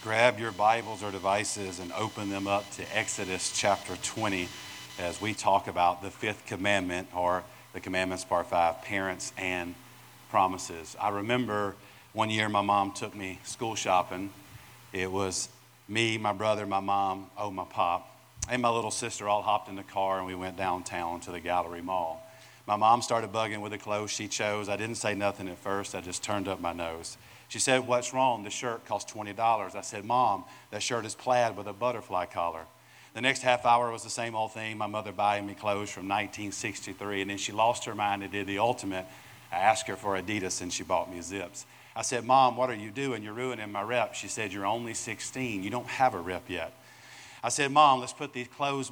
Grab your Bibles or devices and open them up to Exodus chapter 20 as we talk about the fifth commandment, or the commandments part 5, parents and promises. I remember one year my mom took me school shopping. It was me, my brother, my mom, my pop, and my little sister all hopped in the car and we went downtown to the Gallery Mall. My mom started bugging with the clothes she chose. I didn't say nothing at first. I just turned up my nose. She said, "What's wrong? The shirt cost $20. I said, "Mom, that shirt is plaid with a butterfly collar." The next half hour was the same old thing, my mother buying me clothes from 1963, and then she lost her mind and did the ultimate. I asked her for Adidas and she bought me Zips. I said, "Mom, what are you doing? You're ruining my rep." She said, "You're only 16. You don't have a rep yet." I said, "Mom, let's put these clothes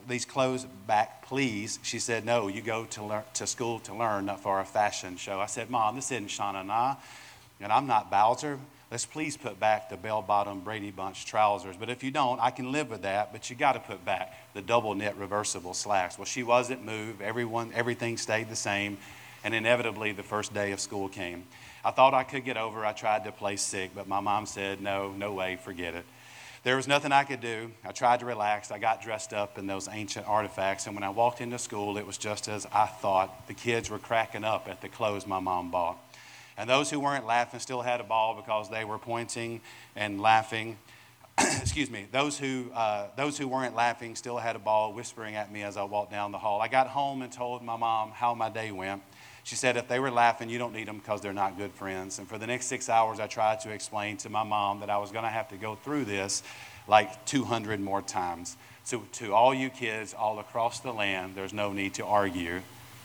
back, please." She said, "No, you go to school to learn, not for a fashion show." I said, "Mom, this isn't Shauna Na, and I'm not Bowser. Let's please put back the bell-bottom Brady Bunch trousers. But if you don't, I can live with that, but you got to put back the double knit reversible slacks." Well, she wasn't moved. Everything stayed the same, and inevitably the first day of school came. I thought I could get over. I tried to play sick, but my mom said, no way, forget it. There was nothing I could do. I tried to relax. I got dressed up in those ancient artifacts, and when I walked into school, it was just as I thought. The kids were cracking up at the clothes my mom bought. And those who weren't laughing still had a ball because they were pointing and laughing. Excuse me. Those who weren't laughing still had a ball, whispering at me as I walked down the hall. I got home and told my mom how my day went. She said, "If they were laughing, you don't need them because they're not good friends." And for the next 6 hours, I tried to explain to my mom that I was going to have to go through this like 200 more times. So to all you kids all across the land, there's no need to argue.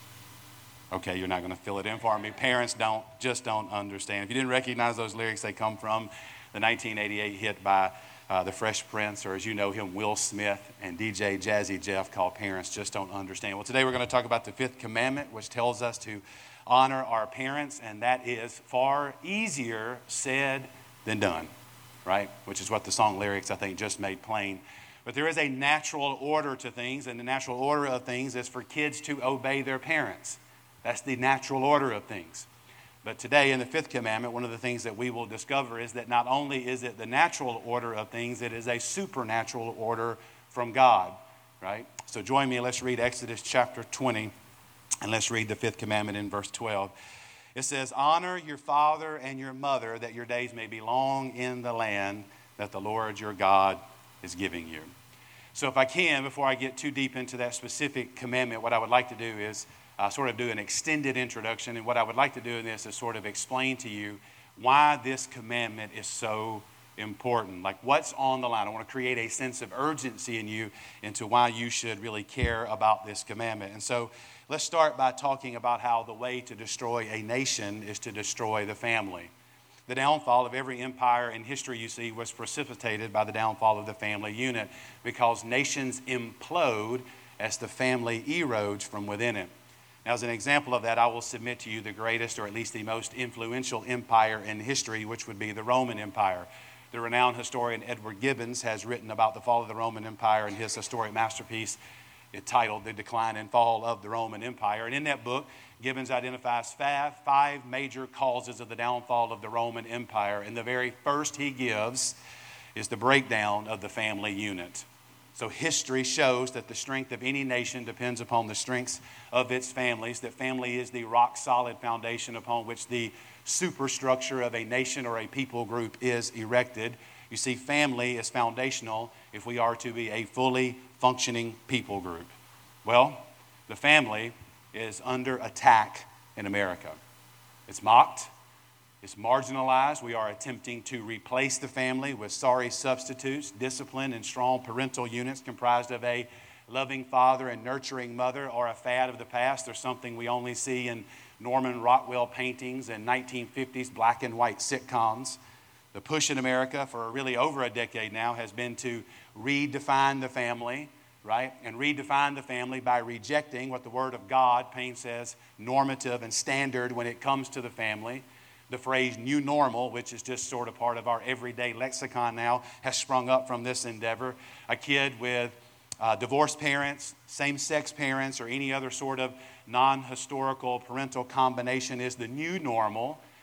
Okay, you're not going to fill it in for me. Parents just don't understand. If you didn't recognize those lyrics, they come from the 1988 hit by the Fresh Prince, or as you know him, Will Smith, and DJ Jazzy Jeff, called "Parents Just Don't Understand." Well, today we're going to talk about the fifth commandment, which tells us to honor our parents, and that is far easier said than done, right? Which is what the song lyrics, I think, just made plain. But there is a natural order to things, and the natural order of things is for kids to obey their parents. That's the natural order of things. But today in the fifth commandment, one of the things that we will discover is that not only is it the natural order of things, it is a supernatural order from God, right? So join me, let's read Exodus chapter 20, and let's read the fifth commandment in verse 12. It says, "Honor your father and your mother, that your days may be long in the land that the Lord your God is giving you." So if I can, before I get too deep into that specific commandment, what I would like to do is sort of do an extended introduction. And what I would like to do in this is sort of explain to you why this commandment is so important. Like, what's on the line. I want to create a sense of urgency in you into why you should really care about this commandment. And so let's start by talking about how the way to destroy a nation is to destroy the family. The downfall of every empire in history you see was precipitated by the downfall of the family unit, because nations implode as the family erodes from within it. Now, as an example of that, I will submit to you the greatest, or at least the most influential empire in history, which would be the Roman Empire. The renowned historian Edward Gibbons has written about the fall of the Roman Empire in his historic masterpiece entitled "The Decline and Fall of the Roman Empire." And in that book, Gibbons identifies five major causes of the downfall of the Roman Empire. And the very first he gives is the breakdown of the family unit. So history shows that the strength of any nation depends upon the strengths of its families, that family is the rock-solid foundation upon which the superstructure of a nation or a people group is erected. You see, family is foundational if we are to be a fully functioning people group. Well, the family is under attack in America. It's mocked. It's marginalized. We are attempting to replace the family with sorry substitutes, disciplined and strong parental units comprised of a loving father and nurturing mother, or a fad of the past, or something we only see in Norman Rockwell paintings and 1950s black and white sitcoms. The push in America for really over a decade now has been to redefine the family, right? And redefine the family by rejecting what the Word of God paints as normative and standard when it comes to the family. The phrase "new normal," which is just sort of part of our everyday lexicon now, has sprung up from this endeavor. A kid with divorced parents, same-sex parents, or any other sort of non-historical parental combination is the new normal.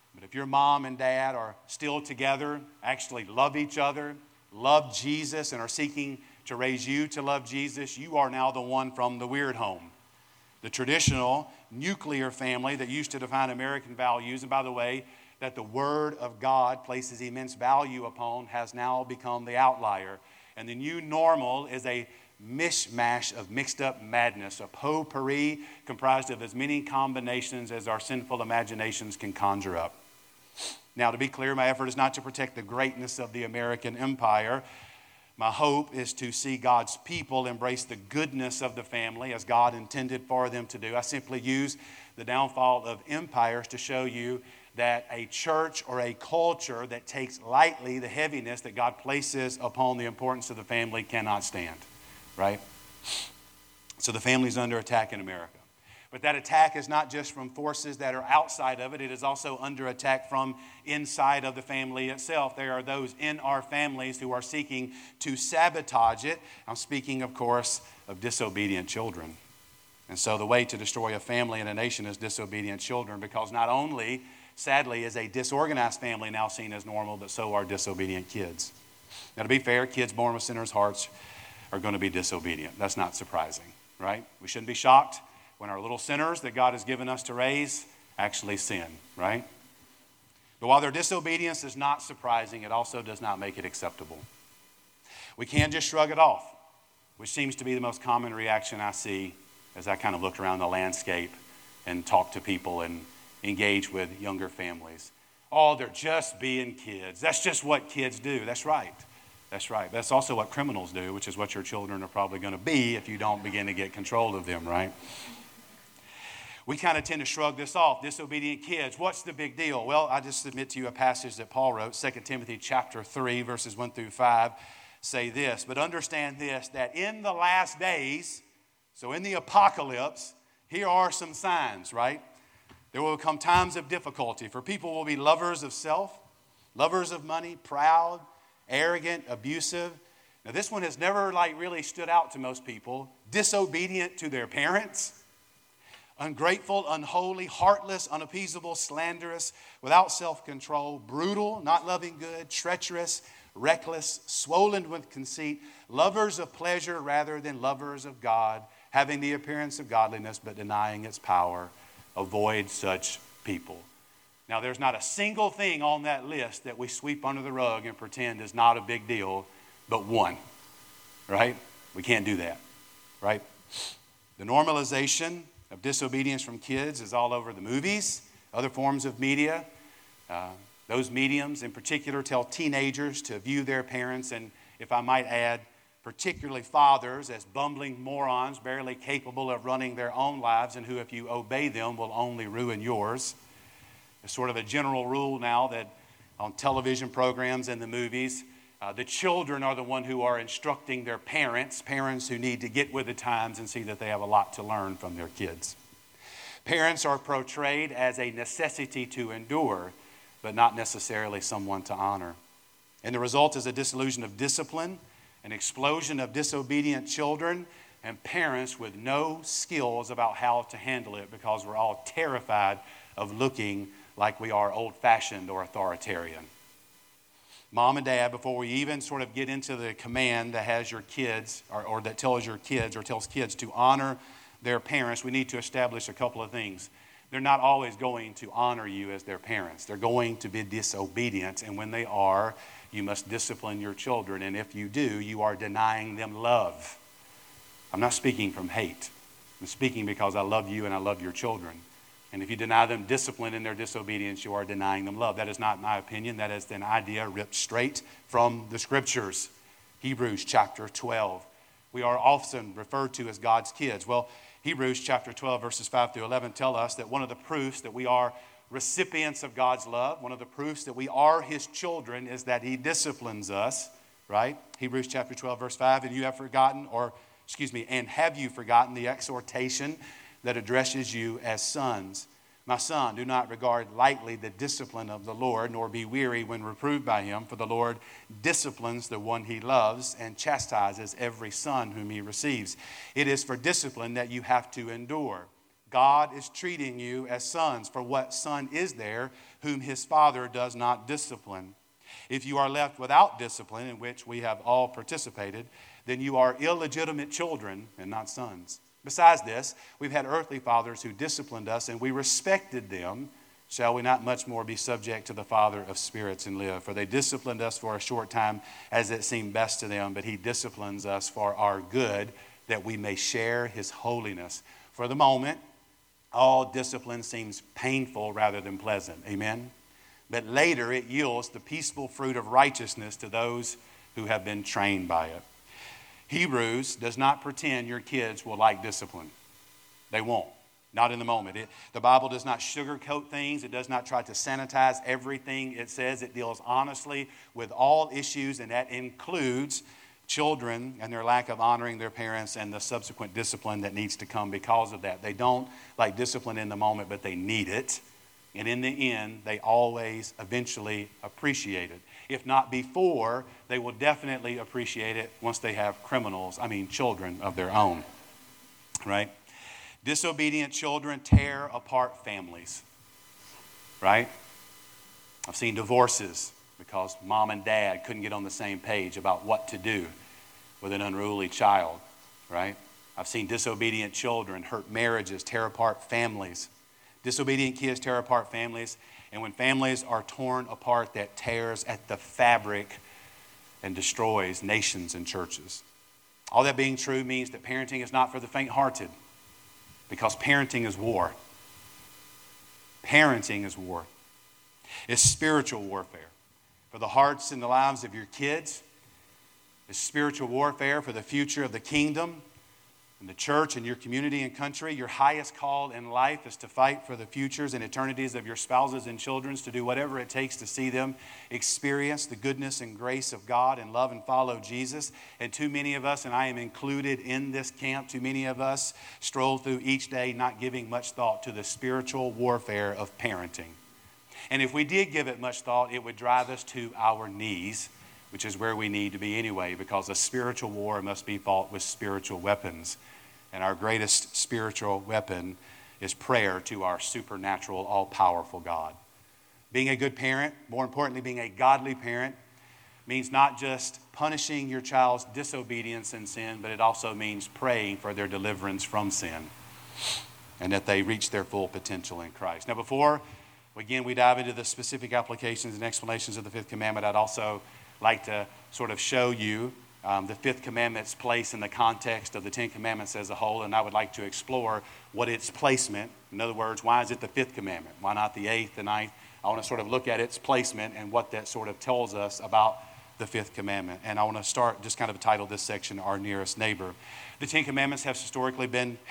But if your mom and dad are still together, actually love each other, love Jesus, and are seeking to raise you to love Jesus, you are now the one from the weird home. The traditional nuclear family that used to define American values, and by the way, that the Word of God places immense value upon, has now become the outlier. And the new normal is a mishmash of mixed up madness, a potpourri comprised of as many combinations as our sinful imaginations can conjure up. Now, to be clear, my effort is not to protect the greatness of the American empire. My hope is to see God's people embrace the goodness of the family as God intended for them to do. I simply use the downfall of empires to show you that a church or a culture that takes lightly the heaviness that God places upon the importance of the family cannot stand, right? So the family is under attack in America. But that attack is not just from forces that are outside of it. It is also under attack from inside of the family itself. There are those in our families who are seeking to sabotage it. I'm speaking, of course, of disobedient children. And so the way to destroy a family and a nation is disobedient children, because not only, sadly, is a disorganized family now seen as normal, but so are disobedient kids. Now, to be fair, kids born with sinners' hearts are going to be disobedient. That's not surprising, right? We shouldn't be shocked when our little sinners that God has given us to raise actually sin, right? But while their disobedience is not surprising, it also does not make it acceptable. We can't just shrug it off, which seems to be the most common reaction I see as I kind of look around the landscape and talk to people and engage with younger families. Oh, they're just being kids. That's just what kids do. That's right. That's right. That's also what criminals do, which is what your children are probably going to be if you don't begin to get control of them, right? We kind of tend to shrug this off. Disobedient kids, what's the big deal? Well, I just submit to you a passage that Paul wrote, 2 Timothy chapter 3, verses 1 through 5, say this. But understand this, that in the last days, so in the apocalypse, here are some signs, right? There will come times of difficulty, for people will be lovers of self, lovers of money, proud, arrogant, abusive. Now this one has never really stood out to most people. Disobedient to their parents. Ungrateful, unholy, heartless, unappeasable, slanderous, without self-control, brutal, not loving good, treacherous, reckless, swollen with conceit, lovers of pleasure rather than lovers of God, having the appearance of godliness but denying its power. Avoid such people. Now, there's not a single thing on that list that we sweep under the rug and pretend is not a big deal, but one, right? We can't do that, right? The normalization of disobedience from kids is all over the movies, other forms of media. Those mediums in particular tell teenagers to view their parents, and if I might add, particularly fathers, as bumbling morons, barely capable of running their own lives, and who, if you obey them, will only ruin yours. It's sort of a general rule now that on television programs and the movies, the children are the one who are instructing their parents who need to get with the times and see that they have a lot to learn from their kids. Parents are portrayed as a necessity to endure, but not necessarily someone to honor. And the result is a disillusion of discipline, an explosion of disobedient children, and parents with no skills about how to handle it, because we're all terrified of looking like we are old-fashioned or authoritarian. Mom and dad, before we even sort of get into the command that has your kids, or that tells your kids or tells kids to honor their parents, we need to establish a couple of things. They're not always going to honor you as their parents. They're going to be disobedient, and when they are, you must discipline your children. And if you do, you are denying them love. I'm not speaking from hate. I'm speaking because I love you and I love your children. And if you deny them discipline in their disobedience, you are denying them love. That is not my opinion. That is an idea ripped straight from the Scriptures. Hebrews chapter 12. We are often referred to as God's kids. Well, Hebrews chapter 12, verses 5 through 11 tell us that one of the proofs that we are recipients of God's love, one of the proofs that we are His children, is that He disciplines us, right? Hebrews chapter 12, verse 5, and have you forgotten the exhortation that addresses you as sons? My son, do not regard lightly the discipline of the Lord, nor be weary when reproved by Him, for the Lord disciplines the one He loves and chastises every son whom He receives. It is for discipline that you have to endure. God is treating you as sons, for what son is there whom his father does not discipline? If you are left without discipline, in which we have all participated, then you are illegitimate children and not sons. Besides this, we've had earthly fathers who disciplined us, and we respected them. Shall we not much more be subject to the Father of spirits and live? For they disciplined us for a short time as it seemed best to them, but he disciplines us for our good, that we may share his holiness. For the moment, all discipline seems painful rather than pleasant. Amen? But later it yields the peaceful fruit of righteousness to those who have been trained by it. Hebrews does not pretend your kids will like discipline. They won't. Not in the moment. The Bible does not sugarcoat things. It does not try to sanitize everything it says. It deals honestly with all issues, and that includes children and their lack of honoring their parents and the subsequent discipline that needs to come because of that. They don't like discipline in the moment, but they need it. And in the end, they always eventually appreciate it. If not before, they will definitely appreciate it once they have children of their own. Right? Disobedient children tear apart families. Right? I've seen divorces because mom and dad couldn't get on the same page about what to do with an unruly child. Right? I've seen disobedient children hurt marriages, tear apart families. Disobedient kids tear apart families. And when families are torn apart, that tears at the fabric and destroys nations and churches. All that being true means that parenting is not for the faint-hearted, because parenting is war. Parenting is war. It's spiritual warfare for the hearts and the lives of your kids. It's spiritual warfare for the future of the kingdom and the church and your community and country. Your highest call in life is to fight for the futures and eternities of your spouses and children, to do whatever it takes to see them experience the goodness and grace of God and love and follow Jesus. And too many of us, and I am included in this camp, too many of us stroll through each day not giving much thought to the spiritual warfare of parenting. And if we did give it much thought, it would drive us to our knees, which is where we need to be anyway, because a spiritual war must be fought with spiritual weapons. And our greatest spiritual weapon is prayer to our supernatural, all-powerful God. Being a good parent, more importantly, being a godly parent, means not just punishing your child's disobedience and sin, but it also means praying for their deliverance from sin and that they reach their full potential in Christ. Now, before, again, we dive into the specific applications and explanations of the fifth commandment, I'd also like to sort of show you the fifth commandment's place in the context of the Ten Commandments as a whole, and I would like to explore what its placement. In other words, why is it the fifth commandment? Why not the eighth, the ninth? I want to sort of look at its placement and what that sort of tells us about the fifth commandment. And I want to start, just kind of title this section, Our Nearest Neighbor. The Ten Commandments have historically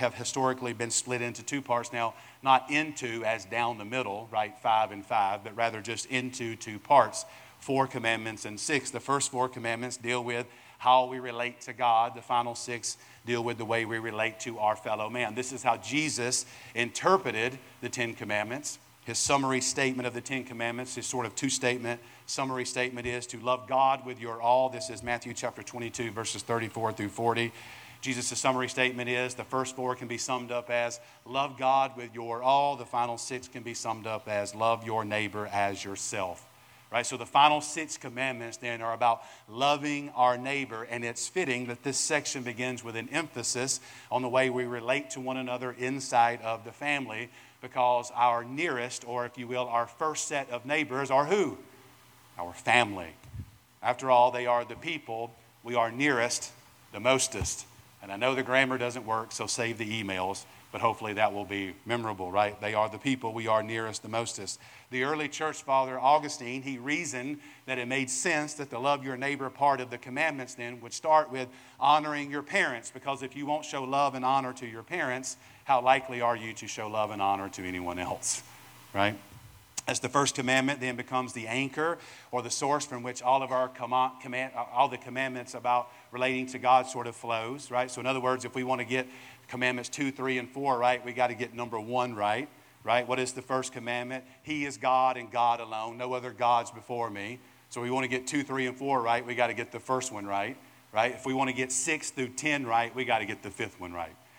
been split into two parts. Now, not into as down the middle, right, 5 and 5, but rather just into two parts, 4 commandments and 6. The first 4 commandments deal with how we relate to God. The final 6 deal with the way we relate to our fellow man. This is how Jesus interpreted the Ten Commandments. His summary statement of the Ten Commandments, his sort of two-statement summary statement is to love God with your all. This is Matthew chapter 22, verses 34 through 40. Jesus' summary statement is the first 4 can be summed up as love God with your all. The final 6 can be summed up as love your neighbor as yourself. Right, so the final 6 commandments then are about loving our neighbor, and it's fitting that this section begins with an emphasis on the way we relate to one another inside of the family, because our nearest, or if you will, our first set of neighbors are who? Our family. After all, they are the people we are nearest, the mostest. And I know the grammar doesn't work, so save the emails, but hopefully that will be memorable, right? They are the people we are nearest, the mostest. The early church father, Augustine, he reasoned that it made sense that the love your neighbor part of the commandments then would start with honoring your parents, because if you won't show love and honor to your parents, how likely are you to show love and honor to anyone else, right? As the first commandment then becomes the anchor or the source from which all of our all the commandments about relating to God sort of flows, right? So in other words, if we want to get commandments 2, 3, and 4 right, we got to get number 1 right? What is the first commandment? He is God and God alone. No other gods before me. So we want to get 2, 3, and 4 right, we got to get the first one right? If we want to get 6 through 10 right, we got to get the 5th one right.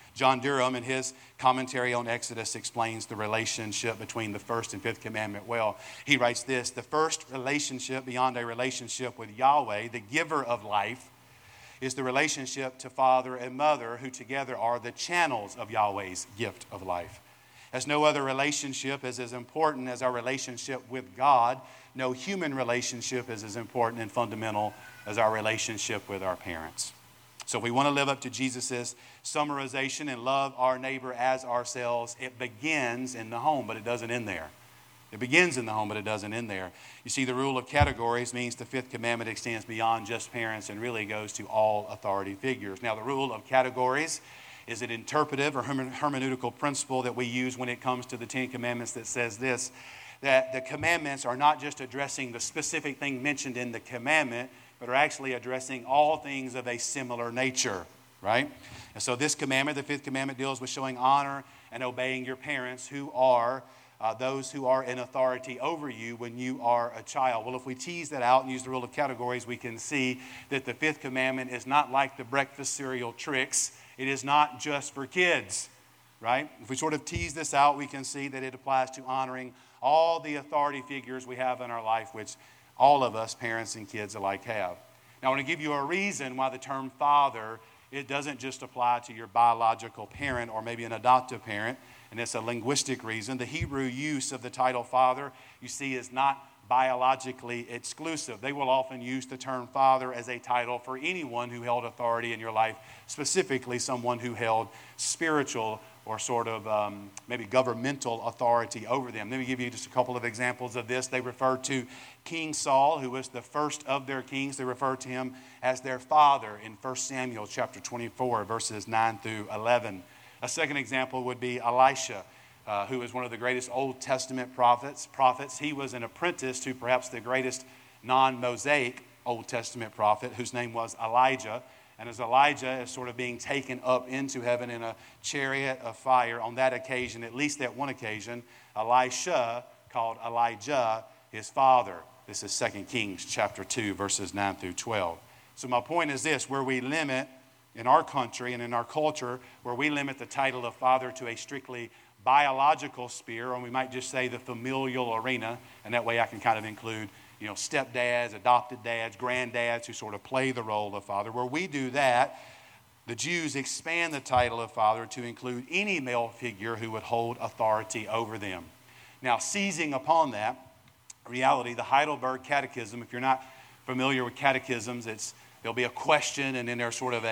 John Durham, in his commentary on Exodus, explains the relationship between the first and fifth commandment well. He writes this: the first relationship beyond a relationship with Yahweh, the giver of life, is the relationship to father and mother, who together are the channels of Yahweh's gift of life. As no other relationship is as important as our relationship with God, no human relationship is as important and fundamental as our relationship with our parents. So if we want to live up to Jesus' summarization and love our neighbor as ourselves, it begins in the home, but it doesn't end there. It begins in the home, but it doesn't end there. You see, the rule of categories means the fifth commandment extends beyond just parents and really goes to all authority figures. Now, the rule of categories is an interpretive or hermeneutical principle that we use when it comes to the Ten Commandments that says this, that the commandments are not just addressing the specific thing mentioned in the commandment, but are actually addressing all things of a similar nature, right? And so this commandment, the fifth commandment, deals with showing honor and obeying your parents, who are those who are in authority over you when you are a child. Well, if we tease that out and use the rule of categories, we can see that the fifth commandment is not like the breakfast cereal tricks. It is not just for kids, right? If we sort of tease this out, we can see that it applies to honoring all the authority figures we have in our life, which all of us, parents and kids alike, have. Now, I want to give you a reason why the term father, it doesn't just apply to your biological parent or maybe an adoptive parent, and it's a linguistic reason. The Hebrew use of the title father, you see, is not biologically exclusive. They will often use the term father as a title for anyone who held authority in your life, specifically someone who held spiritual or sort of maybe governmental authority over them. Let me give you just a couple of examples of this. They refer to King Saul, who was the first of their kings. They refer to him as their father in 1 Samuel chapter 24, verses 9 through 11. A second example would be Elisha, who is one of the greatest Old Testament prophets. He was an apprentice to perhaps the greatest non-Mosaic Old Testament prophet, whose name was Elijah. And as Elijah is sort of being taken up into heaven in a chariot of fire, on that occasion, at least that one occasion, Elisha called Elijah his father. This is 2 Kings chapter 2, verses 9 through 12. So my point is this: where we limit, in our country and in our culture, where we limit the title of father to a strictly biological sphere, or we might just say the familial arena, and that way I can kind of include, stepdads, adopted dads, granddads who sort of play the role of father. Where we do that, the Jews expand the title of father to include any male figure who would hold authority over them. Now, seizing upon that reality, the Heidelberg Catechism, if you're not familiar with catechisms, there'll be a question and then there's sort of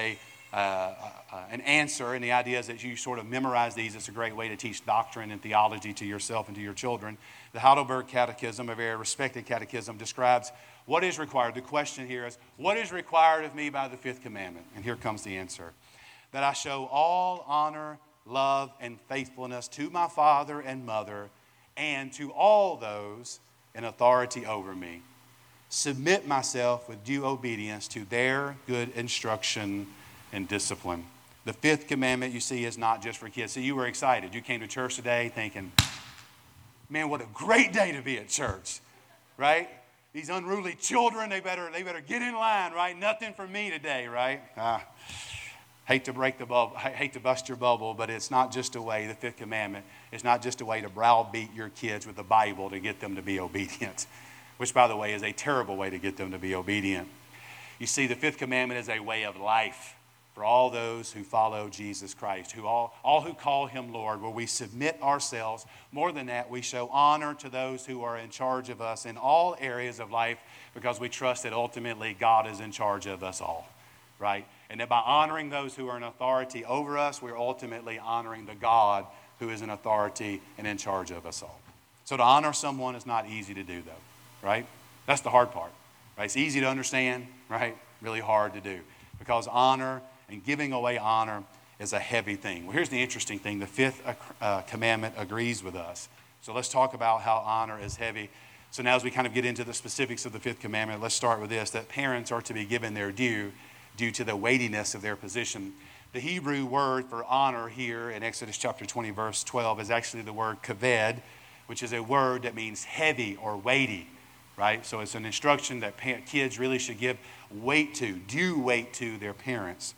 an answer, and the idea is that you sort of memorize these. It's a great way to teach doctrine and theology to yourself and to your children. The Heidelberg Catechism, a very respected catechism, describes what is required. The question here is, what is required of me by the fifth commandment? And here comes the answer: that I show all honor, love, and faithfulness to my father and mother and to all those in authority over me. Submit myself with due obedience to their good instruction and discipline. The fifth commandment, you see, is not just for kids. So you were excited. You came to church today thinking, man, what a great day to be at church, right? These unruly children, they better get in line, right? Nothing for me today, right? Hate to break the bubble, hate to bust your bubble, but it's not just a way, the fifth commandment, it's not just a way to browbeat your kids with the Bible to get them to be obedient, which, by the way, is a terrible way to get them to be obedient. You see, the fifth commandment is a way of life for all those who follow Jesus Christ, all who call him Lord, where we submit ourselves. More than that, we show honor to those who are in charge of us in all areas of life, because we trust that ultimately God is in charge of us all, right? And that by honoring those who are in authority over us, we're ultimately honoring the God who is in authority and in charge of us all. So to honor someone is not easy to do, though, right? That's the hard part, right? It's easy to understand, right? Really hard to do, because honor and giving away honor is a heavy thing. Well, here's the interesting thing. The fifth commandment agrees with us. So let's talk about how honor is heavy. So now as we kind of get into the specifics of the fifth commandment, let's start with this, that parents are to be given their due to the weightiness of their position. The Hebrew word for honor here in Exodus chapter 20, verse 12 is actually the word kaved, which is a word that means heavy or weighty, right? So it's an instruction that kids really should give weight to, due weight to their parents.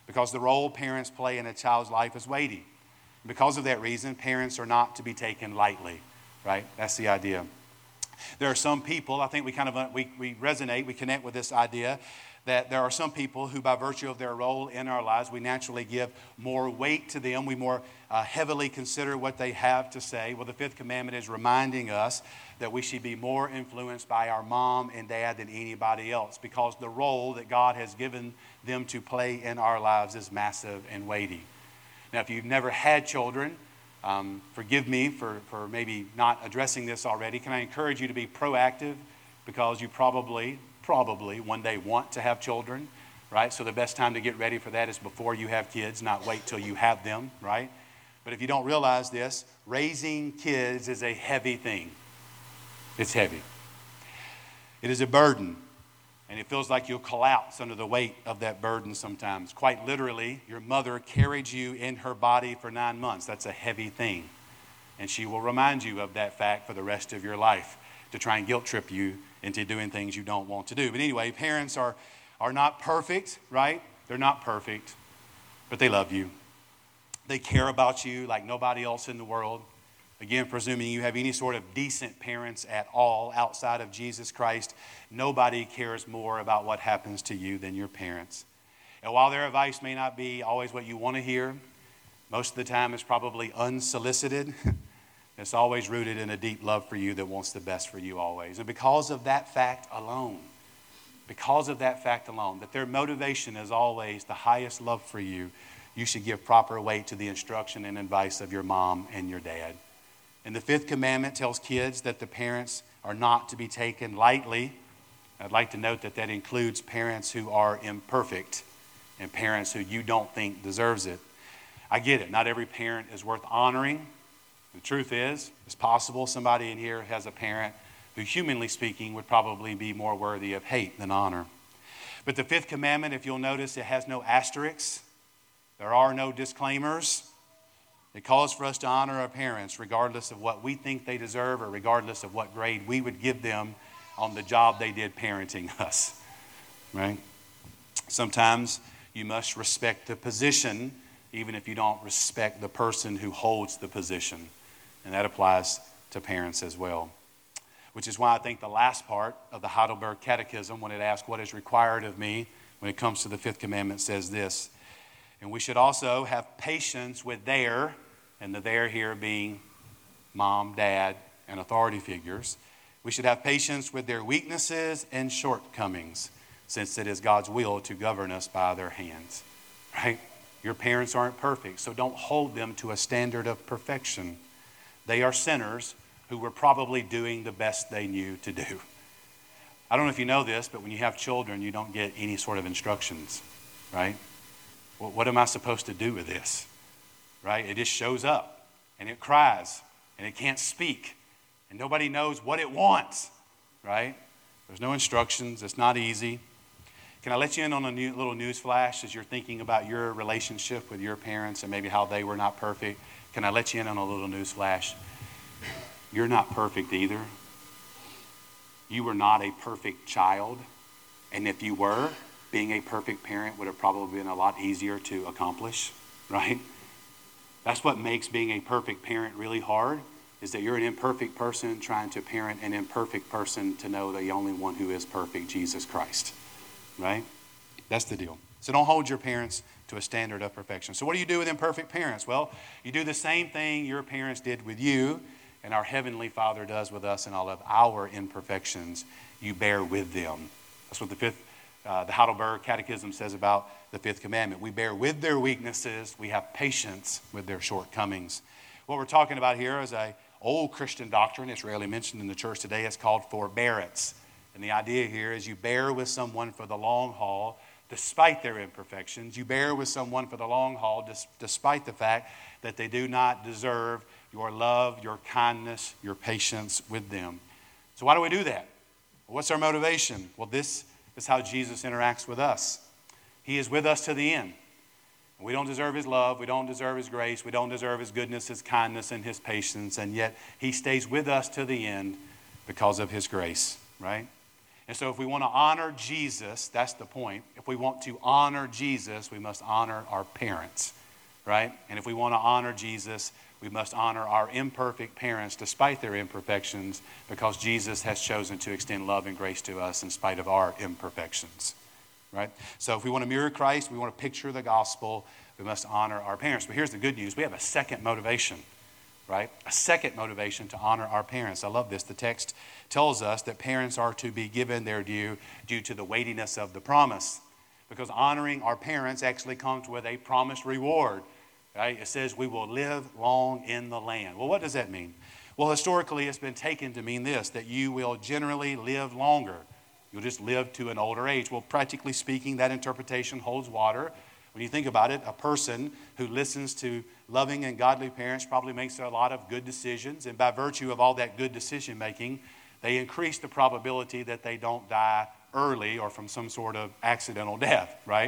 because the role parents play in a child's life is weighty. Because of that reason, parents are not to be taken lightly, right? That's the idea. There are some people, I think we resonate, we connect with this idea that there are some people who, by virtue of their role in our lives, we naturally give more weight to them. We more heavily consider what they have to say. Well, the fifth commandment is reminding us that we should be more influenced by our mom and dad than anybody else, because the role that God has given them to play in our lives is massive and weighty. Now, if you've never had children, forgive me for maybe not addressing this already. Can I encourage you to be proactive, because you probably one day want to have children, right? So the best time to get ready for that is before you have kids, not wait till you have them, right? But if you don't realize this, raising kids is a heavy thing. It's heavy. It is a burden, and it feels like you'll collapse under the weight of that burden sometimes. Quite literally, your mother carried you in her body for 9 months. That's a heavy thing, and she will remind you of that fact for the rest of your life to try and guilt trip you into doing things you don't want to do. But anyway, parents are not perfect, right? They're not perfect, but they love you. They care about you like nobody else in the world. Again, presuming you have any sort of decent parents at all outside of Jesus Christ, nobody cares more about what happens to you than your parents. And while their advice may not be always what you want to hear, most of the time it's probably unsolicited. It's always rooted in a deep love for you that wants the best for you always. And because of that fact alone, that their motivation is always the highest love for you, you should give proper weight to the instruction and advice of your mom and your dad. And the fifth commandment tells kids that the parents are not to be taken lightly. I'd like to note that includes parents who are imperfect and parents who you don't think deserves it. I get it. Not every parent is worth honoring. The truth is, it's possible somebody in here has a parent who, humanly speaking, would probably be more worthy of hate than honor. But the fifth commandment, if you'll notice, it has no asterisks. There are no disclaimers. It calls for us to honor our parents regardless of what we think they deserve or regardless of what grade we would give them on the job they did parenting us, right? Sometimes you must respect the position even if you don't respect the person who holds the position. And that applies to parents as well. Which is why I think the last part of the Heidelberg Catechism, when it asks what is required of me when it comes to the fifth commandment, says this: and we should also have patience with their, and the their here being mom, dad, and authority figures. We should have patience with their weaknesses and shortcomings, since it is God's will to govern us by their hands. Right? Your parents aren't perfect, so don't hold them to a standard of perfection. They are sinners who were probably doing the best they knew to do. I don't know if you know this, but when you have children, you don't get any sort of instructions, right? Well, what am I supposed to do with this, right? It just shows up, and it cries, and it can't speak, and nobody knows what it wants, right? There's no instructions. It's not easy. Can I let you in on a little news flash as you're thinking about your relationship with your parents and maybe how they were not perfect? Can I let you in on a little news flash? You're not perfect either. You were not a perfect child. And if you were, being a perfect parent would have probably been a lot easier to accomplish, right? That's what makes being a perfect parent really hard, is that you're an imperfect person trying to parent an imperfect person to know the only one who is perfect, Jesus Christ, right? That's the deal. So don't hold your parents to a standard of perfection. So what do you do with imperfect parents? Well, you do the same thing your parents did with you, and our Heavenly Father does with us in all of our imperfections. You bear with them. That's what the Heidelberg Catechism says about the fifth commandment. We bear with their weaknesses. We have patience with their shortcomings. What we're talking about here is an old Christian doctrine. It's rarely mentioned in the church today. It's called forbearance. And the idea here is you bear with someone for the long haul despite their imperfections. You bear with someone for the long haul despite the fact that they do not deserve your love, your kindness, your patience with them. So why do we do that? What's our motivation? Well, this is how Jesus interacts with us. He is with us to the end. We don't deserve his love. We don't deserve his grace. We don't deserve his goodness, his kindness, and his patience. And yet he stays with us to the end because of his grace, right? And so if we want to honor Jesus, that's the point. If we want to honor Jesus, we must honor our parents, right? And if we want to honor Jesus, we must honor our imperfect parents despite their imperfections, because Jesus has chosen to extend love and grace to us in spite of our imperfections, right? So if we want to mirror Christ, we want to picture the gospel, we must honor our parents. But here's the good news. We have a second motivation, right? A second motivation to honor our parents. I love this. The text tells us that parents are to be given their due to the weightiness of the promise, because honoring our parents actually comes with a promised reward. Right? It says we will live long in the land. Well, what does that mean? Well, historically, it's been taken to mean this, that you will generally live longer. You'll just live to an older age. Well, practically speaking, that interpretation holds water. When you think about it, a person who listens to loving and godly parents probably makes a lot of good decisions. And by virtue of all that good decision making, they increase the probability that they don't die early or from some sort of accidental death, right?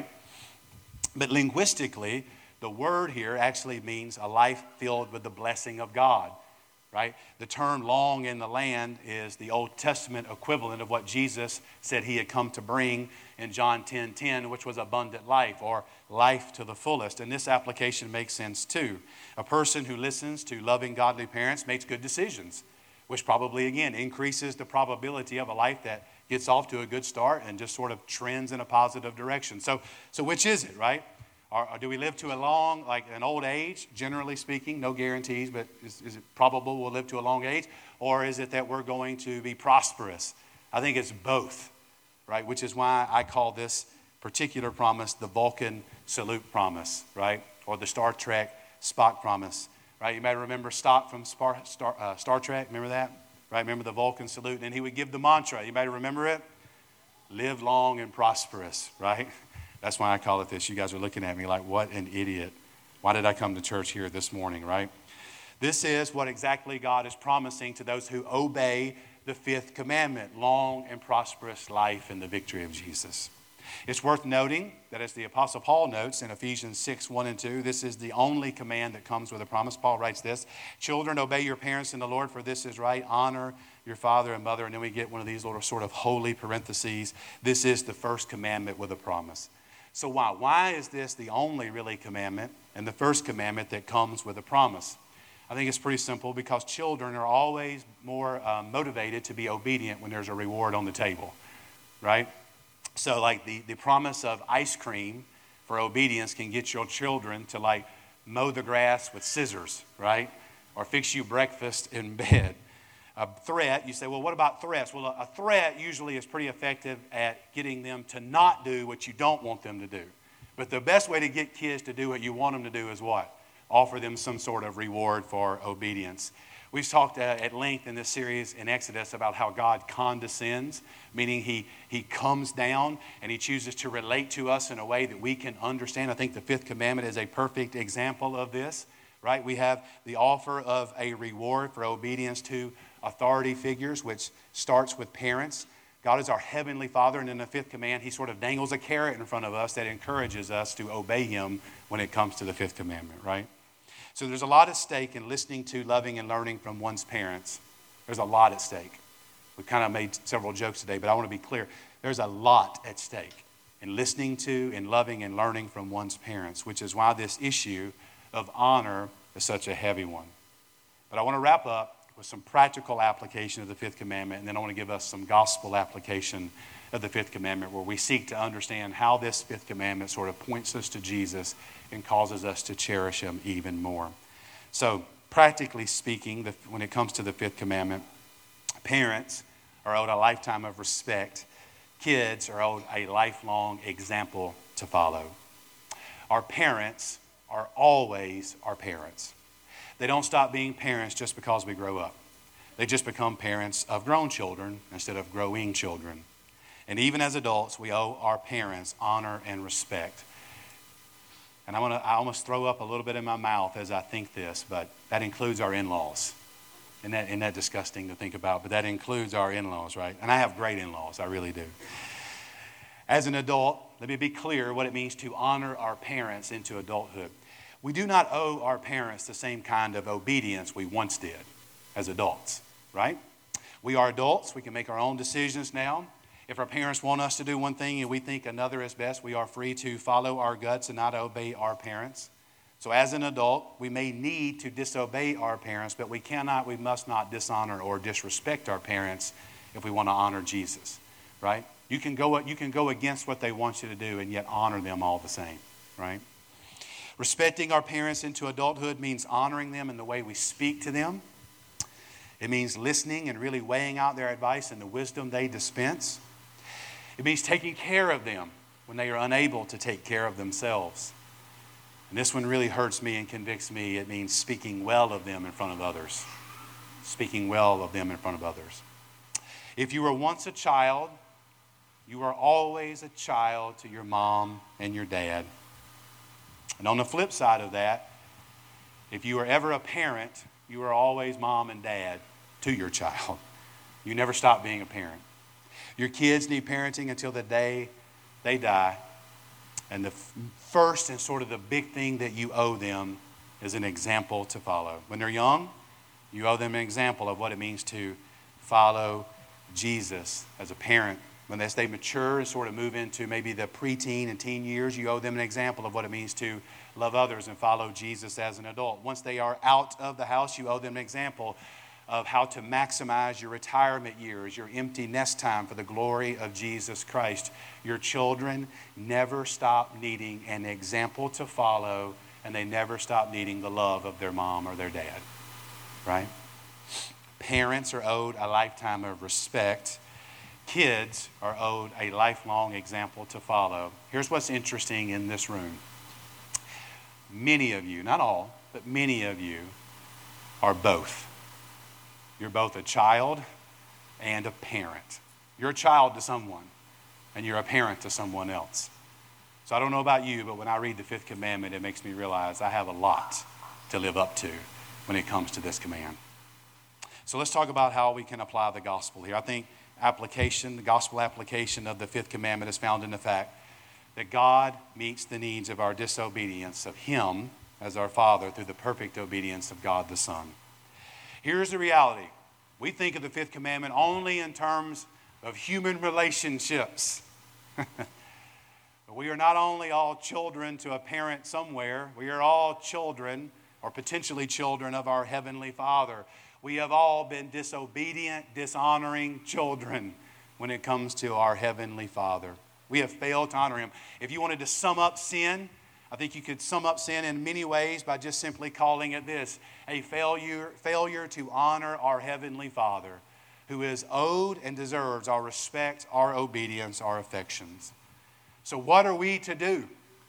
But linguistically, the word here actually means a life filled with the blessing of God, right? The term long in the land is the Old Testament equivalent of what Jesus said he had come to bring in John 10:10, which was abundant life, or life to the fullest. And this application makes sense too. A person who listens to loving godly parents makes good decisions, which probably, again, increases the probability of a life that gets off to a good start and just sort of trends in a positive direction. So which is it, right? Or do we live to a long, like an old age? Generally speaking, no guarantees, but is it probable we'll live to a long age? Or is it that we're going to be prosperous? I think it's both, right? Which is why I call this particular promise the Vulcan salute promise, right? Or the Star Trek Spock promise, right? You may remember Spock from Star Trek. Remember that? Right? Remember the Vulcan salute? And he would give the mantra. You may remember it? Live long and prosperous, right? That's why I call it this. You guys are looking at me like, what an idiot. Why did I come to church here this morning, right? This is what exactly God is promising to those who obey the fifth commandment, long and prosperous life in the victory of Jesus. It's worth noting that, as the Apostle Paul notes in Ephesians 6:1-2, this is the only command that comes with a promise. Paul writes this: children, obey your parents in the Lord, for this is right. Honor your father and mother. And then we get one of these little sort of holy parentheses. This is the first commandment with a promise. So why? Why is this the only really commandment and the first commandment that comes with a promise? I think it's pretty simple, because children are always more motivated to be obedient when there's a reward on the table, right? So like the promise of ice cream for obedience can get your children to like mow the grass with scissors, right? Or fix you breakfast in bed. A threat, you say, well, what about threats? Well, a threat usually is pretty effective at getting them to not do what you don't want them to do. But the best way to get kids to do what you want them to do is what? Offer them some sort of reward for obedience. We've talked at length in this series in Exodus about how God condescends, meaning he comes down and he chooses to relate to us in a way that we can understand. I think the fifth commandment is a perfect example of this, right? We have the offer of a reward for obedience to authority figures, which starts with parents. God is our heavenly Father, and in the fifth command, he sort of dangles a carrot in front of us that encourages us to obey him when it comes to the fifth commandment, right? So there's a lot at stake in listening to, loving, and learning from one's parents. There's a lot at stake. We kind of made several jokes today, but I want to be clear. There's a lot at stake in listening to, and loving, and learning from one's parents, which is why this issue of honor is such a heavy one. But I want to wrap up with some practical application of the fifth commandment, and then I want to give us some gospel application of the fifth commandment, where we seek to understand how this fifth commandment sort of points us to Jesus and causes us to cherish him even more. So, practically speaking, when it comes to the fifth commandment, parents are owed a lifetime of respect. Kids are owed a lifelong example to follow. Our parents are always our parents. They don't stop being parents just because we grow up. They just become parents of grown children instead of growing children. And even as adults, we owe our parents honor and respect. And I almost throw up a little bit in my mouth as I think this, but that includes our in-laws. Isn't that disgusting to think about? But that includes our in-laws, right? And I have great in-laws, I really do. As an adult, let me be clear what it means to honor our parents into adulthood. We do not owe our parents the same kind of obedience we once did as adults, right? We are adults. We can make our own decisions now. If our parents want us to do one thing and we think another is best, we are free to follow our guts and not obey our parents. So as an adult, we may need to disobey our parents, but we must not dishonor or disrespect our parents if we want to honor Jesus, right? You can go against what they want you to do and yet honor them all the same, right? Respecting our parents into adulthood means honoring them in the way we speak to them. It means listening and really weighing out their advice and the wisdom they dispense. It means taking care of them when they are unable to take care of themselves. And this one really hurts me and convicts me. It means speaking well of them in front of others. Speaking well of them in front of others. If you were once a child, you are always a child to your mom and your dad. And on the flip side of that, if you are ever a parent, you are always mom and dad to your child. You never stop being a parent. Your kids need parenting until the day they die. And the first and sort of the big thing that you owe them is an example to follow. When they're young, you owe them an example of what it means to follow Jesus as a parent. When as they mature and sort of move into maybe the preteen and teen years, you owe them an example of what it means to love others and follow Jesus as an adult. Once they are out of the house, you owe them an example of how to maximize your retirement years, your empty nest time for the glory of Jesus Christ. Your children never stop needing an example to follow, and they never stop needing the love of their mom or their dad, right? Parents are owed a lifetime of respect. Kids are owed a lifelong example to follow. Here's what's interesting in this room. Many of you, not all, but many of you are both. You're both a child and a parent. You're a child to someone, and you're a parent to someone else. So I don't know about you, but when I read the fifth commandment, it makes me realize I have a lot to live up to when it comes to this command. So let's talk about how we can apply the gospel here. I think the gospel application of the fifth commandment is found in the fact that God meets the needs of our disobedience of Him as our Father through the perfect obedience of God the Son. Here's the reality. We think of the fifth commandment only in terms of human relationships. But we are not only all children to a parent somewhere, we are all children or potentially children of our Heavenly Father. We have all been disobedient, dishonoring children when it comes to our Heavenly Father. We have failed to honor Him. If you wanted to sum up sin, I think you could sum up sin in many ways by just simply calling it this: a failure to honor our Heavenly Father, who is owed and deserves our respect, our obedience, our affections. So what are we to do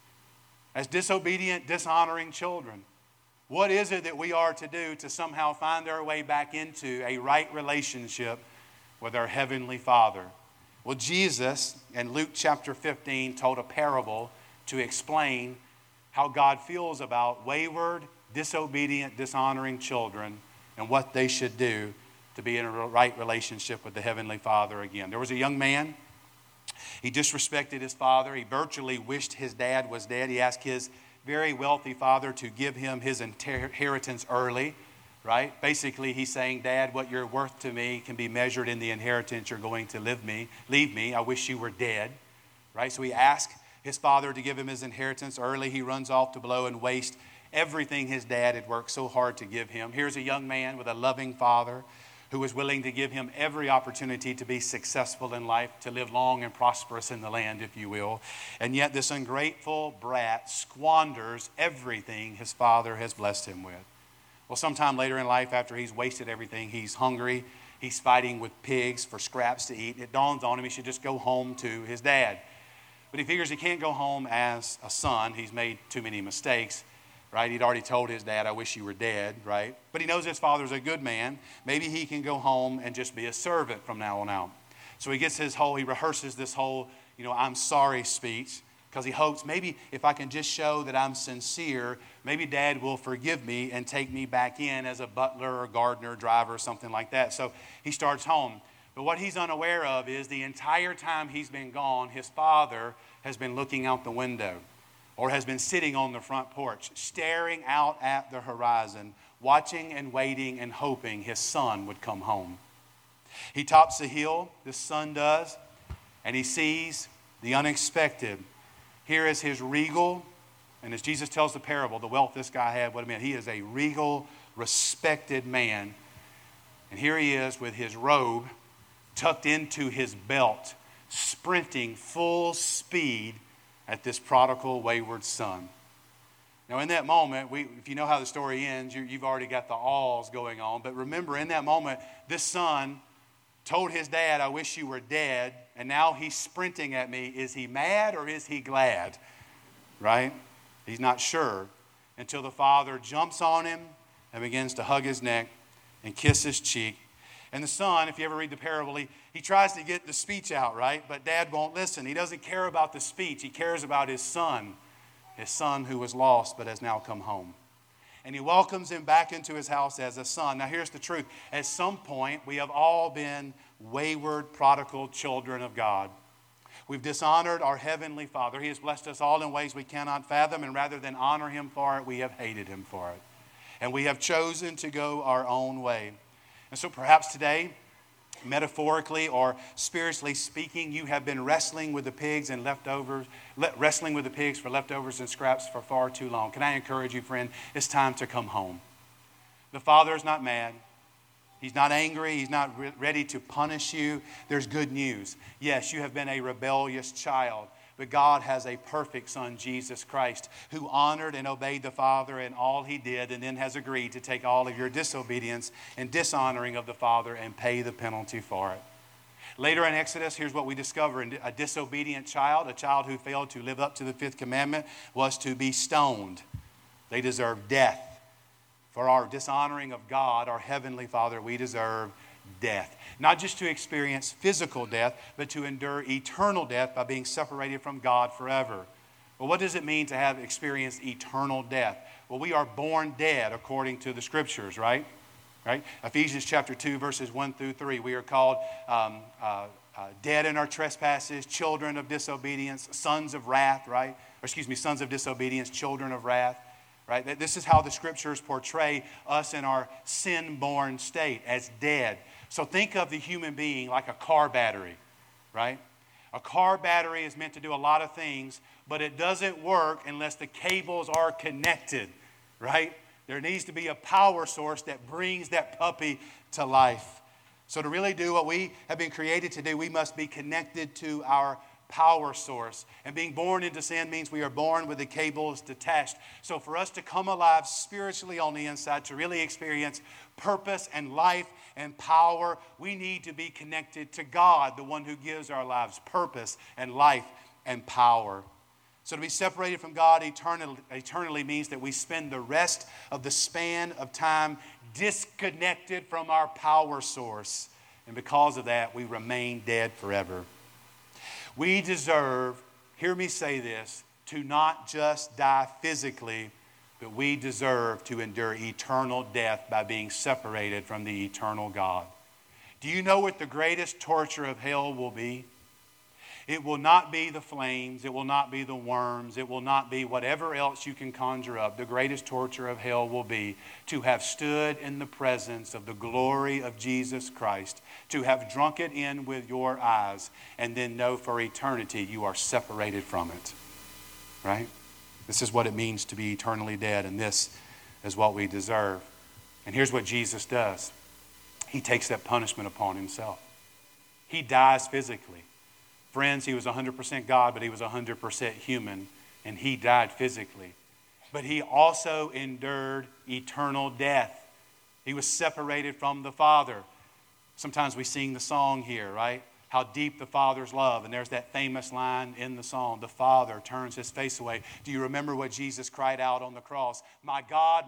as disobedient, dishonoring children? What is it that we are to do to somehow find our way back into a right relationship with our Heavenly Father? Well, Jesus in Luke chapter 15 told a parable to explain how God feels about wayward, disobedient, dishonoring children and what they should do to be in a right relationship with the Heavenly Father again. There was a young man. He disrespected his father. He virtually wished his dad was dead. He asked his very wealthy father to give him his inheritance early, right? Basically, he's saying, Dad, what you're worth to me can be measured in the inheritance you're going to leave me. I wish you were dead, right? So he asked his father to give him his inheritance early. He runs off to blow and waste everything his dad had worked so hard to give him. Here's a young man with a loving father who was willing to give him every opportunity to be successful in life, to live long and prosperous in the land, if you will. And yet this ungrateful brat squanders everything his father has blessed him with. Well, sometime later in life, after he's wasted everything, he's hungry, he's fighting with pigs for scraps to eat. It dawns on him he should just go home to his dad. But he figures he can't go home as a son. He's made too many mistakes, right? He'd already told his dad, I wish you were dead, right? But he knows his father's a good man. Maybe he can go home and just be a servant from now on out. So he rehearses this whole, I'm sorry speech, because he hopes maybe if I can just show that I'm sincere, maybe Dad will forgive me and take me back in as a butler or gardener, driver, or something like that. So he starts home. But what he's unaware of is the entire time he's been gone, his father has been looking out the window or has been sitting on the front porch, staring out at the horizon, watching and waiting and hoping his son would come home. He tops the hill, the son does, and he sees the unexpected. Here is his regal, and as Jesus tells the parable, the wealth this guy had, what it meant, he is a regal, respected man. And here he is with his robe tucked into his belt, sprinting full speed at this prodigal, wayward son. Now in that moment, if you know how the story ends, you've already got the awls going on. But remember, in that moment, this son told his dad, I wish you were dead, and now he's sprinting at me. Is he mad or is he glad? Right? He's not sure until the father jumps on him and begins to hug his neck and kiss his cheek. And the son, if you ever read the parable, he tries to get the speech out, right? But dad won't listen. He doesn't care about the speech. He cares about his son who was lost but has now come home. And he welcomes him back into his house as a son. Now here's the truth. At some point, we have all been wayward, prodigal children of God. We've dishonored our heavenly Father. He has blessed us all in ways we cannot fathom, and rather than honor him for it, we have hated him for it. And we have chosen to go our own way. And so perhaps today, metaphorically or spiritually speaking, you have been wrestling with the pigs and leftovers, wrestling with the pigs for leftovers and scraps for far too long. Can I encourage you, friend? It's time to come home. The Father is not mad. He's not angry. He's not ready to punish you. There's good news. Yes, you have been a rebellious child, but God has a perfect Son, Jesus Christ, who honored and obeyed the Father in all he did, and then has agreed to take all of your disobedience and dishonoring of the Father and pay the penalty for it. Later in Exodus, here's what we discover. A disobedient child, a child who failed to live up to the fifth commandment, was to be stoned. They deserved death. For our dishonoring of God, our heavenly Father, we deserve death. Not just to experience physical death, but to endure eternal death by being separated from God forever. Well, what does it mean to have experienced eternal death? Well, we are born dead according to the Scriptures, right? Ephesians chapter 2, verses 1 through 3. We are called dead in our trespasses, children of disobedience, sons of wrath, right? Sons of disobedience, children of wrath. Right? This is how the Scriptures portray us in our sin-born state, as dead. So think of the human being like a car battery, right? A car battery is meant to do a lot of things, but it doesn't work unless the cables are connected, right? There needs to be a power source that brings that puppy to life. So to really do what we have been created to do, we must be connected to our power source. And being born into sin means we are born with the cables detached. So for us to come alive spiritually on the inside, to really experience purpose and life and power, we need to be connected to God, the one who gives our lives purpose and life and power. So to be separated from God eternally means that we spend the rest of the span of time disconnected from our power source. And because of that, we remain dead forever. We deserve, hear me say this, to not just die physically, but we deserve to endure eternal death by being separated from the eternal God. Do you know what the greatest torture of hell will be? It will not be the flames. It will not be the worms. It will not be whatever else you can conjure up. The greatest torture of hell will be to have stood in the presence of the glory of Jesus Christ, to have drunk it in with your eyes, and then know for eternity you are separated from it. Right? This is what it means to be eternally dead, and this is what we deserve. And here's what Jesus does. He takes that punishment upon himself. He dies physically. Friends, he was 100% God, but he was 100% human, and he died physically. But he also endured eternal death. He was separated from the Father. Sometimes we sing the song here, right? How deep the Father's love. And there's that famous line in the song, the Father turns his face away. Do you remember what Jesus cried out on the cross? My God,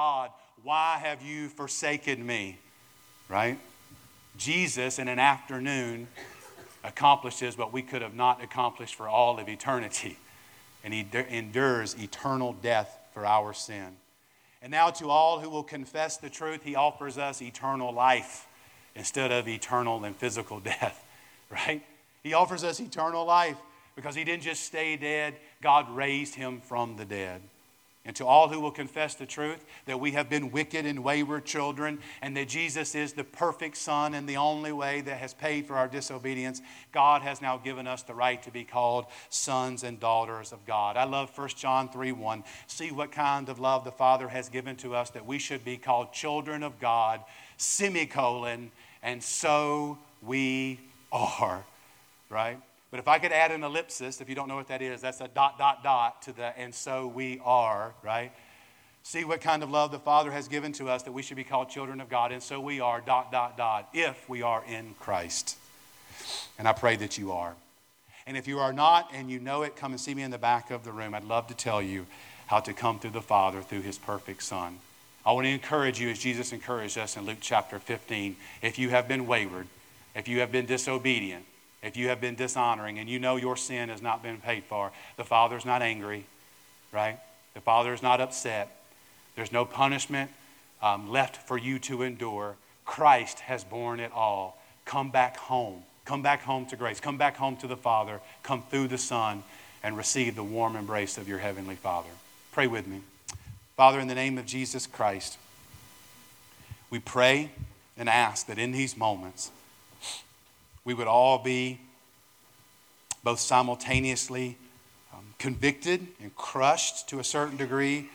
why have you forsaken me? Right? Jesus, in an afternoon, accomplishes what we could have not accomplished for all of eternity. And he endures eternal death for our sin. And now to all who will confess the truth, he offers us eternal life instead of eternal and physical death. Right? He offers us eternal life because he didn't just stay dead. God raised him from the dead. And to all who will confess the truth, that we have been wicked and wayward children, and that Jesus is the perfect Son and the only way that has paid for our disobedience, God has now given us the right to be called sons and daughters of God. I love 1 John 3:1. See what kind of love the Father has given to us, that we should be called children of God, semicolon, and so we are, right? But if I could add an ellipsis, if you don't know what that is, that's a ... to the and so we are, right? See what kind of love the Father has given to us, that we should be called children of God, and so we are ... if we are in Christ. And I pray that you are. And if you are not and you know it, come and see me in the back of the room. I'd love to tell you how to come through the Father through His perfect Son. I want to encourage you as Jesus encouraged us in Luke chapter 15. If you have been wayward, if you have been disobedient, if you have been dishonoring and you know your sin has not been paid for, the Father's not angry, right? The Father is not upset. There's no punishment left for you to endure. Christ has borne it all. Come back home. Come back home to grace. Come back home to the Father. Come through the Son and receive the warm embrace of your Heavenly Father. Pray with me. Father, in the name of Jesus Christ, we pray and ask that in these moments, we would all be both simultaneously convicted and crushed to a certain degree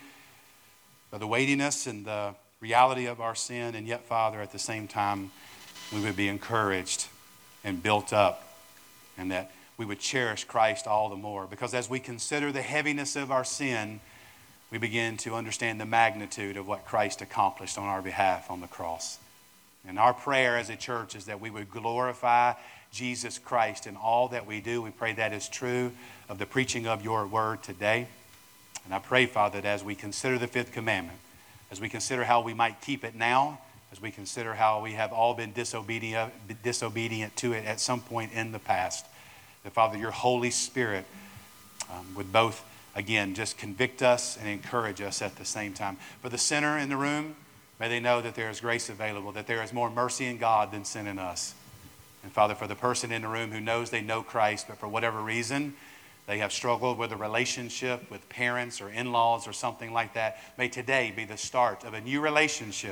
by the weightiness and the reality of our sin, and yet, Father, at the same time, we would be encouraged and built up, and that we would cherish Christ all the more. Because as we consider the heaviness of our sin, we begin to understand the magnitude of what Christ accomplished on our behalf on the cross. And our prayer as a church is that we would glorify Jesus Christ in all that we do. We pray that is true of the preaching of your word today. And I pray, Father, that as we consider the fifth commandment, as we consider how we might keep it now, as we consider how we have all been disobedient to it at some point in the past, that, Father, your Holy Spirit would both, again, just convict us and encourage us at the same time. For the sinner in the room, may they know that there is grace available, that there is more mercy in God than sin in us. And Father, for the person in the room who knows they know Christ, but for whatever reason, they have struggled with a relationship with parents or in-laws or something like that, may today be the start of a new relationship.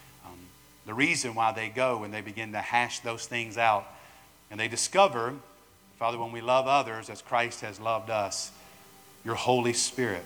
The reason why they go and they begin to hash those things out, and they discover, Father, when we love others as Christ has loved us, your Holy Spirit,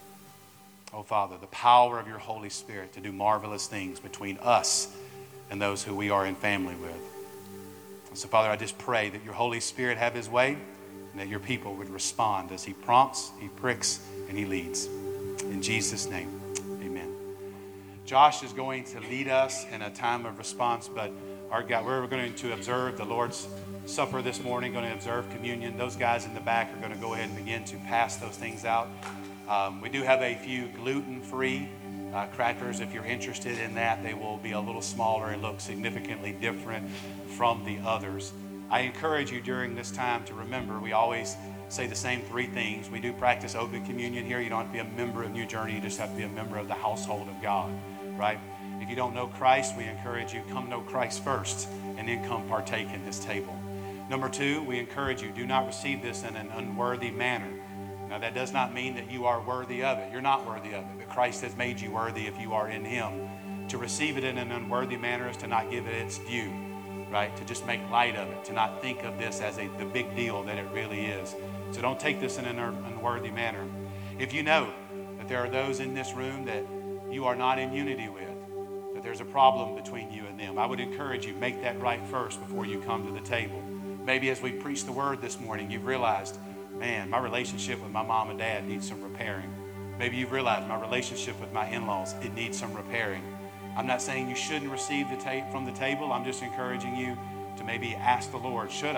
oh Father, the power of your Holy Spirit to do marvelous things between us and those who we are in family with. And so, Father, I just pray that your Holy Spirit have his way and that your people would respond as he prompts, he pricks, and he leads. In Jesus' name, amen. Josh is going to lead us in a time of response, but our God, we're going to observe the Lord's Supper this morning, going to observe communion. Those guys in the back are going to go ahead and begin to pass those things out. We do have a few gluten-free crackers. If you're interested in that, they will be a little smaller and look significantly different from the others. I encourage you during this time to remember, we always say the same three things. We do practice open communion here. You don't have to be a member of New Journey. You just have to be a member of the household of God, right? If you don't know Christ, we encourage you, come know Christ first and then come partake in this table. Number two, we encourage you, do not receive this in an unworthy manner. Now, that does not mean that you are worthy of it. You're not worthy of it, but Christ has made you worthy if you are in him. To receive it in an unworthy manner is to not give it its due, right? To just make light of it, to not think of this as the big deal that it really is. So don't take this in an unworthy manner. If you know that there are those in this room that you are not in unity with, that there's a problem between you and them, I would encourage you, make that right first before you come to the table. Maybe as we preach the word this morning, you've realized, man, my relationship with my mom and dad needs some repairing. Maybe you've realized my relationship with my in-laws, it needs some repairing. I'm not saying you shouldn't receive from the table. I'm just encouraging you to maybe ask the Lord, should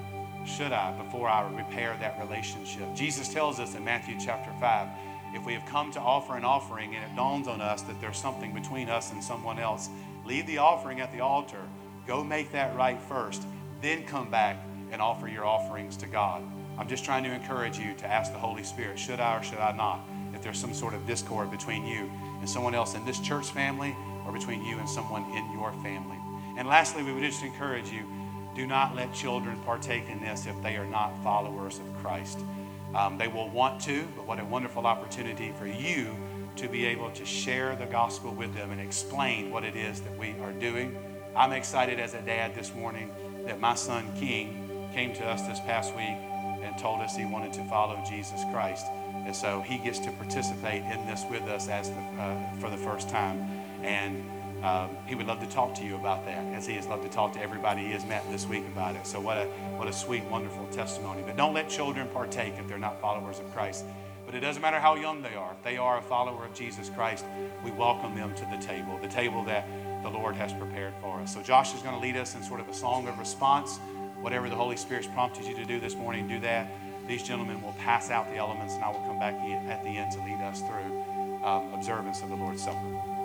I, before I repair that relationship? Jesus tells us in Matthew chapter 5, if we have come to offer an offering and it dawns on us that there's something between us and someone else, leave the offering at the altar. Go make that right first. Then come back and offer your offerings to God. I'm just trying to encourage you to ask the Holy Spirit, should I or should I not? If there's some sort of discord between you and someone else in this church family or between you and someone in your family. And lastly, we would just encourage you, do not let children partake in this if they are not followers of Christ. They will want to, but what a wonderful opportunity for you to be able to share the gospel with them and explain what it is that we are doing. I'm excited as a dad this morning that my son King came to us this past week and told us he wanted to follow Jesus Christ. And so he gets to participate in this with us for the first time. And he would love to talk to you about that, as he has loved to talk to everybody he has met this week about it. So what a sweet, wonderful testimony. But don't let children partake if they're not followers of Christ. But it doesn't matter how young they are. If they are a follower of Jesus Christ, we welcome them to the table that the Lord has prepared for us. So Josh is going to lead us in sort of a song of response. Whatever the Holy Spirit's prompted you to do this morning, do that. These gentlemen will pass out the elements, and I will come back at the end to lead us through observance of the Lord's Supper.